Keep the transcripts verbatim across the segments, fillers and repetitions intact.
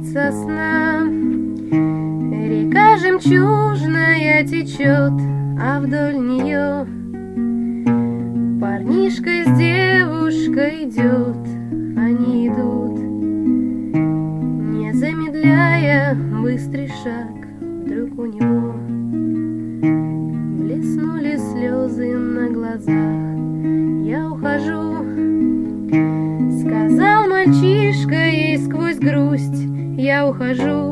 сосна. Река жемчужная течет, а вдоль нее парнишка с девушкой идет. Они идут, не замедляя быстрый шаг. Вдруг у него блеснули слезы на глазах. Я ухожу, сказал мальчишка ей сквозь грусть. Я ухожу,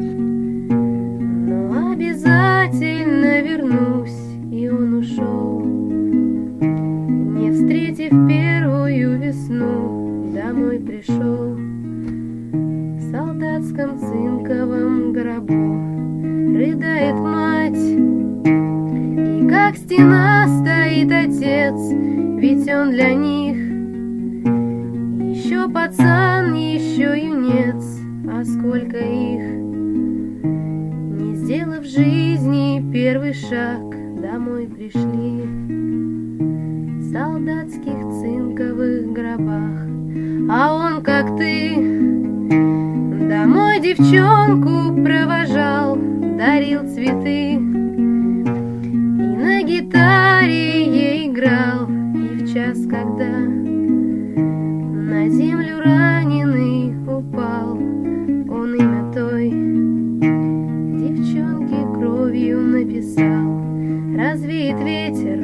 но обязательно вернусь. И он ушел, не встретив первую весну. Домой пришел в солдатском цинковом гробу. Рыдает мать, и как стена стоит отец. Ведь он для них еще пацан, еще юнец. А сколько их, не сделав в жизни первый шаг, домой пришли в солдатских цинковых гробах. А он, как ты, домой девчонку провожал, дарил цветы и на гитаре ей играл. И в час, когда на землю раненый упал, он имя той девчонки кровью написал. Развеет ветер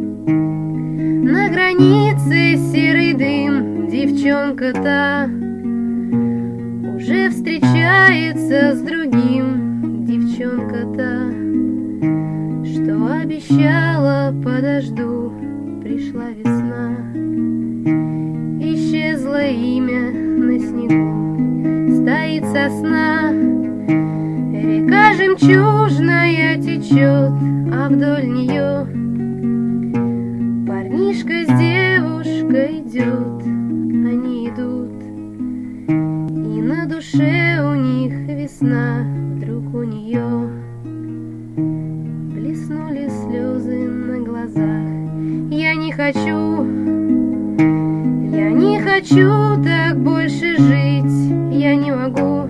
на границе серый дым. Девчонка та уже встречается с другим. Девчонка та, что обещала, подожду. Пришла весна, исчезло имя на снегу. Стоит сосна, река жемчужная течет, а вдоль нее парнишка с девушкой идет. Они идут, и на душе у них весна. Вдруг у нее блеснули слезы на глазах. Я не хочу, я не хочу так больше жить. Я не могу,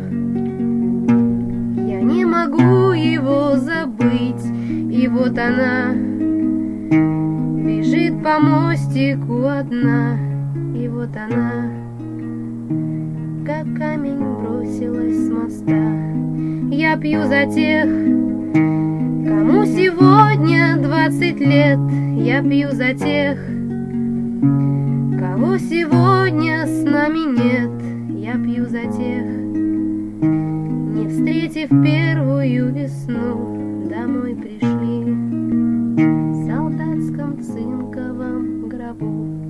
я не могу его забыть. И вот она бежит по мостику одна. И вот она, как камень, бросилась с моста. Я пью за тех, кому сегодня двадцать лет. Я пью за тех, кого сегодня с нами нет. Я пью за тех, не встретив первую весну. Домой пришли в солдатском цинковом гробу.